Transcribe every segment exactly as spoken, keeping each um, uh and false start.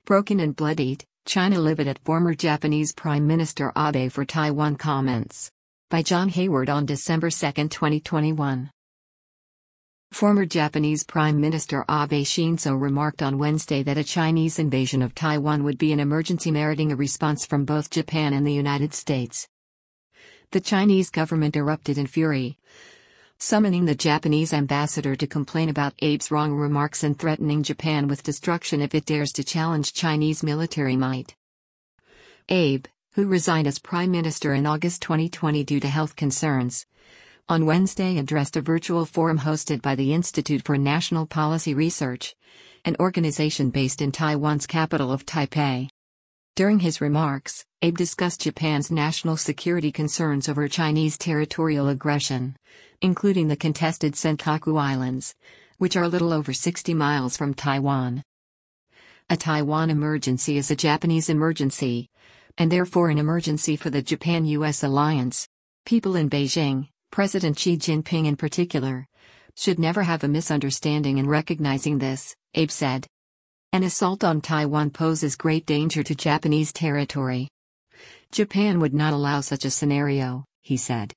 Broken and bloodied, China livid at former Japanese Prime Minister Abe for Taiwan comments. By John Hayward on December second, twenty twenty-one. Former Japanese Prime Minister Abe Shinzo remarked on Wednesday that a Chinese invasion of Taiwan would be an emergency meriting a response from both Japan and the United States. The Chinese government erupted in fury, summoning the Japanese ambassador to complain about Abe's wrong remarks and threatening Japan with destruction if it dares to challenge Chinese military might. Abe, who resigned as prime minister in August twenty twenty due to health concerns, on Wednesday addressed a virtual forum hosted by the Institute for National Policy Research, an organization based in Taiwan's capital of Taipei. During his remarks, Abe discussed Japan's national security concerns over Chinese territorial aggression, including the contested Senkaku Islands, which are a little over sixty miles from Taiwan. A Taiwan emergency is a Japanese emergency, and therefore an emergency for the Japan-U S alliance. People in Beijing, President Xi Jinping in particular, should never have a misunderstanding in recognizing this, Abe said. An assault on Taiwan poses great danger to Japanese territory. Japan would not allow such a scenario, he said.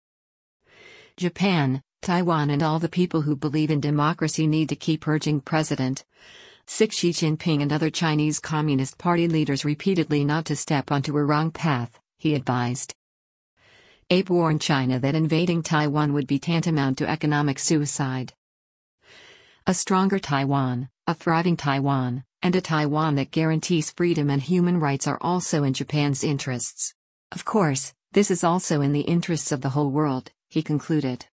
Japan, Taiwan and all the people who believe in democracy need to keep urging President Xi Jinping and other Chinese Communist Party leaders repeatedly not to step onto a wrong path, he advised. Abe warned China that invading Taiwan would be tantamount to economic suicide. A stronger Taiwan, a thriving Taiwan, and a Taiwan that guarantees freedom and human rights are also in Japan's interests. Of course, this is also in the interests of the whole world, he concluded.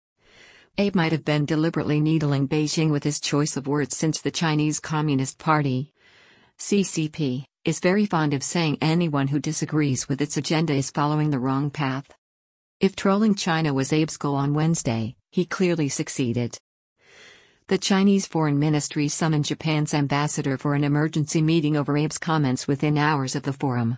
Abe might have been deliberately needling Beijing with his choice of words since the Chinese Communist Party, C C P, is very fond of saying anyone who disagrees with its agenda is following the wrong path. If trolling China was Abe's goal on Wednesday, he clearly succeeded. The Chinese Foreign Ministry summoned Japan's ambassador for an emergency meeting over Abe's comments within hours of the forum.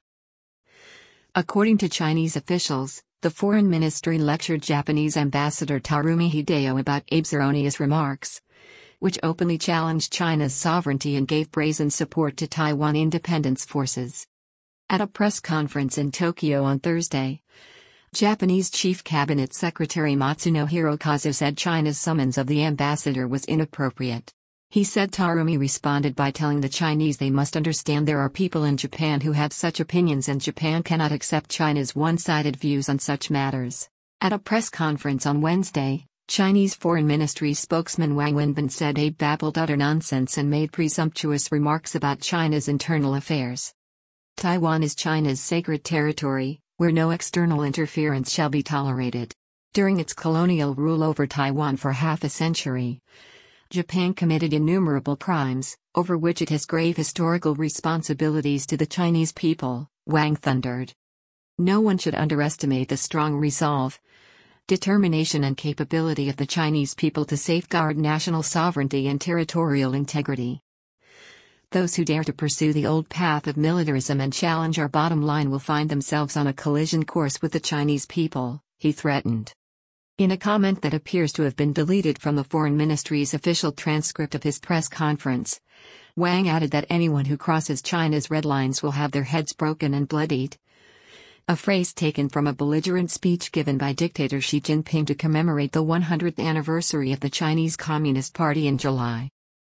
According to Chinese officials, the Foreign Ministry lectured Japanese Ambassador Tarumi Hideo about Abe's erroneous remarks, which openly challenged China's sovereignty and gave brazen support to Taiwan independence forces. At a press conference in Tokyo on Thursday, Japanese Chief Cabinet Secretary Matsuno Hirokazu said China's summons of the ambassador was inappropriate. He said Tarumi responded by telling the Chinese they must understand there are people in Japan who have such opinions and Japan cannot accept China's one-sided views on such matters. At a press conference on Wednesday, Chinese Foreign Ministry spokesman Wang Wenbin said Abe babbled utter nonsense and made presumptuous remarks about China's internal affairs. Taiwan is China's sacred territory, where no external interference shall be tolerated. During its colonial rule over Taiwan for half a century, Japan committed innumerable crimes, over which it has grave historical responsibilities to the Chinese people, Wang thundered. No one should underestimate the strong resolve, determination and capability of the Chinese people to safeguard national sovereignty and territorial integrity. Those who dare to pursue the old path of militarism and challenge our bottom line will find themselves on a collision course with the Chinese people, he threatened. In a comment that appears to have been deleted from the Foreign Ministry's official transcript of his press conference, Wang added that anyone who crosses China's red lines will have their heads broken and bloodied. A phrase taken from a belligerent speech given by dictator Xi Jinping to commemorate the one hundredth anniversary of the Chinese Communist Party in July.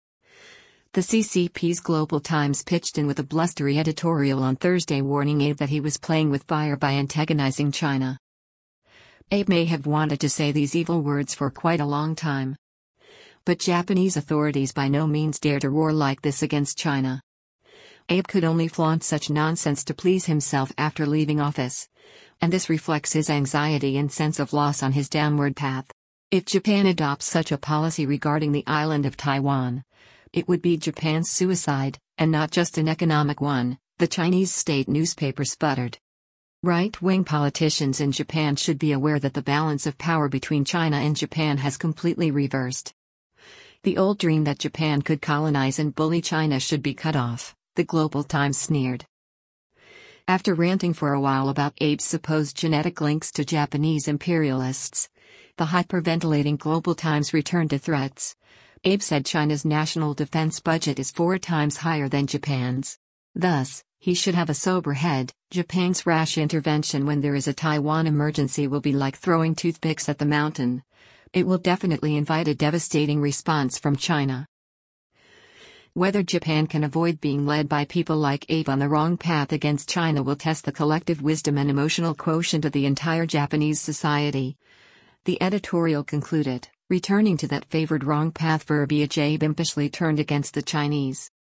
The C C P's Global Times pitched in with a blustery editorial on Thursday warning Abe that he was playing with fire by antagonizing China. Abe may have wanted to say these evil words for quite a long time. But Japanese authorities by no means dare to roar like this against China. Abe could only flaunt such nonsense to please himself after leaving office, and this reflects his anxiety and sense of loss on his downward path. If Japan adopts such a policy regarding the island of Taiwan, it would be Japan's suicide, and not just an economic one, the Chinese state newspaper sputtered. Right-wing politicians in Japan should be aware that the balance of power between China and Japan has completely reversed. The old dream that Japan could colonize and bully China should be cut off, the Global Times sneered. After ranting for a while about Abe's supposed genetic links to Japanese imperialists, the hyperventilating Global Times returned to threats. Abe said China's national defense budget is four times higher than Japan's. Thus, he should have a sober head. Japan's rash intervention when there is a Taiwan emergency will be like throwing toothpicks at the mountain. It will definitely invite a devastating response from China. Whether Japan can avoid being led by people like Abe on the wrong path against China will test the collective wisdom and emotional quotient of the entire Japanese society. The editorial concluded, returning to that favored wrong path verbiage Abe impishly turned against the Chinese.